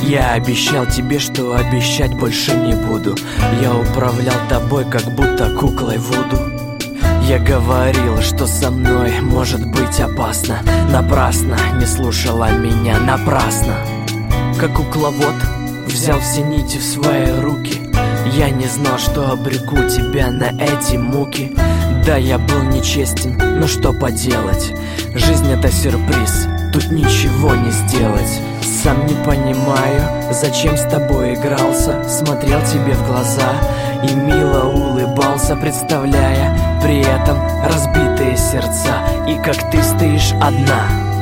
Я обещал тебе, что обещать больше не буду. Я управлял тобой, как будто куклой Вуду. Я говорил, что со мной может быть опасно. Напрасно не слушала меня, напрасно. Как кукловод взял все нити в свои руки. Я не знал, что обреку тебя на эти муки. Да, я был нечестен, но что поделать? Жизнь — это сюрприз, тут ничего не сделать. Сам не понимаю, зачем с тобой игрался. Смотрел тебе в глаза и мило улыбался, представляя при этом разбитые сердца. И как ты стоишь одна.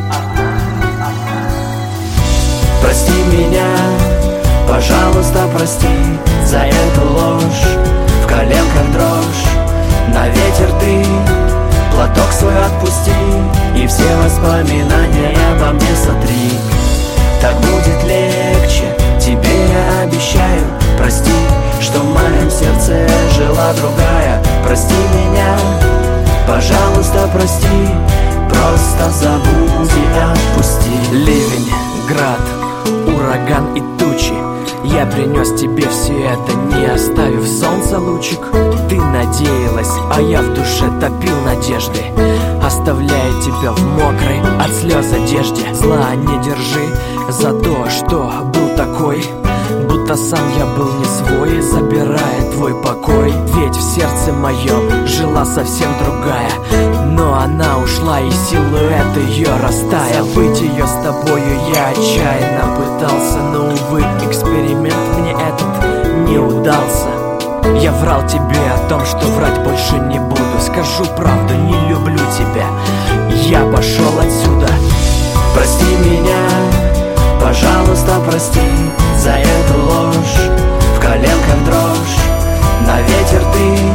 Прости меня, пожалуйста, прости за эту ложь. В коленках дрожь, на ветер ты платок свой отпусти, и все воспоминания обо мне сотри. Так будет легче, тебе я обещаю. Прости, что в моем сердце жила другая. Прости меня, пожалуйста, прости. Просто забудь и отпусти. Ливень, град, ураган и тучи. Я принес тебе все это, не оставив солнца лучик. Ты надеялась, а я в душе топил надежды, оставляя тебя в мокрой от слез одежде. Зла не держи за то, что был такой, будто сам я был не свой, забирая твой покой. Ведь в сердце моем жила совсем другая, но она ушла, и силуэт ее растаял. Забыть ее с тобою я отчаянно пытался, но, увы, эксперимент мне этот не удался. Я врал тебе о том, что врать больше не буду. Скажу правду, не люблю тебя, я пошел отсюда. Прости меня, пожалуйста, прости за эту ложь. В коленках дрожь, на ветер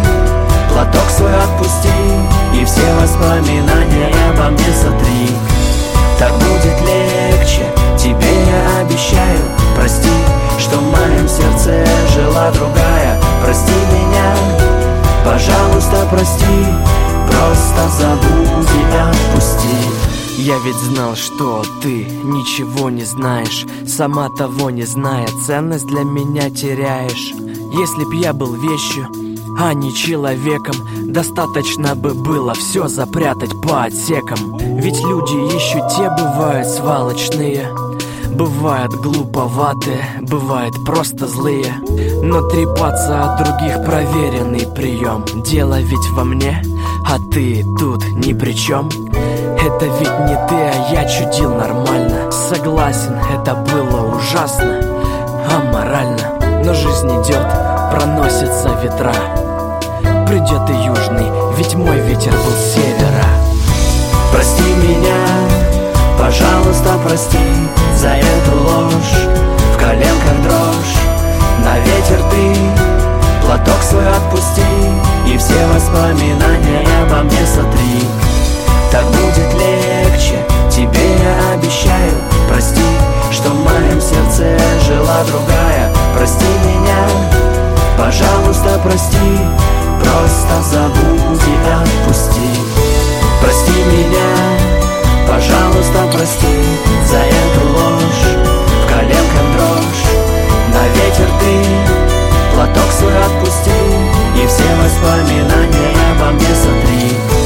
ты платок свой отпусти, и все воспоминания обо мне сотри. Так будет легче, тебе я обещаю. Прости, что в моем сердце жила другая. Прости меня, пожалуйста, прости. Просто забудь и отпусти. Я ведь знал, что ты ничего не знаешь, сама того не зная, ценность для меня теряешь. Если б я был вещью, а не человеком, достаточно бы было все запрятать по отсекам. Ведь люди еще те бывают сволочные, бывают глуповатые, бывают просто злые. Но трепаться от других проверенный прием. Дело ведь во мне, а ты тут ни при чем. Это ведь не ты, а я чудил нормально. Согласен, это было ужасно, аморально. Но жизнь идет, проносятся ветра. Придет и южный, ведь мой ветер был с севера. Прости меня, пожалуйста, прости за эту ложь. В коленках дрожь, на ветер ты платок свой отпусти, и все воспоминания обо мне сотри. Так будет легче, тебе я обещаю. Прости, что в моем сердце жила другая. Прости меня, пожалуйста, прости. Просто забудь и отпусти. Прости меня, пожалуйста, прости за эту ложь. В коленках дрожь, на ветер ты платок свой отпусти, и все воспоминания обо мне сотри.